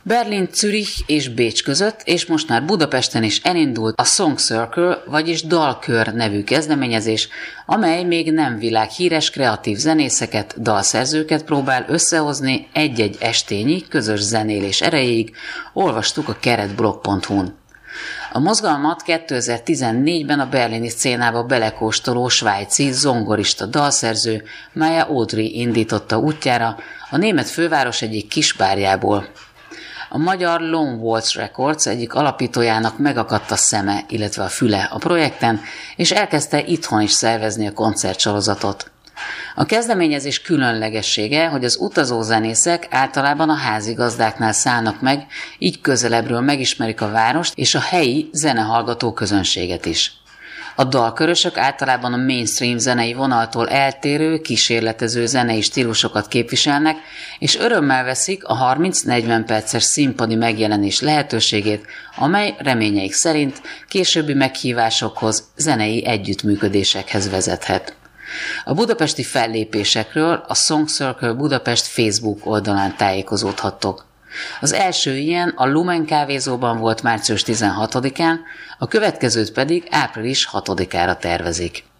Berlin, Zürich és Bécs között, és most már Budapesten is elindult a Song Circle, vagyis Dalkör nevű kezdeményezés, amely még nem világhíres kreatív zenészeket, dalszerzőket próbál összehozni egy-egy estényi közös zenélés erejéig, olvastuk a keretblog.hu-n. A mozgalmat 2014-ben a berlini szcénába belekóstoló svájci zongorista dalszerző Maya Audrey indította útjára a német főváros egyik kisbárjából. A magyar Lone Waltz Records egyik alapítójának megakadt a szeme, illetve a füle a projekten, és elkezdte itthon is szervezni a koncertsorozatot. A kezdeményezés különlegessége, hogy az utazó zenészek általában a házigazdáknál szállnak meg, így közelebbről megismerik a várost és a helyi zenehallgató közönséget is. A dalkörösök általában a mainstream zenei vonaltól eltérő, kísérletező zenei stílusokat képviselnek, és örömmel veszik a 30-40 perces színpadi megjelenés lehetőségét, amely reményeik szerint későbbi meghívásokhoz, zenei együttműködésekhez vezethet. A budapesti fellépésekről a Song Circle Budapest Facebook oldalán tájékozódhattok. Az első ilyen a Lumen kávézóban volt március 16-án, a következőt pedig április 6-ára tervezik.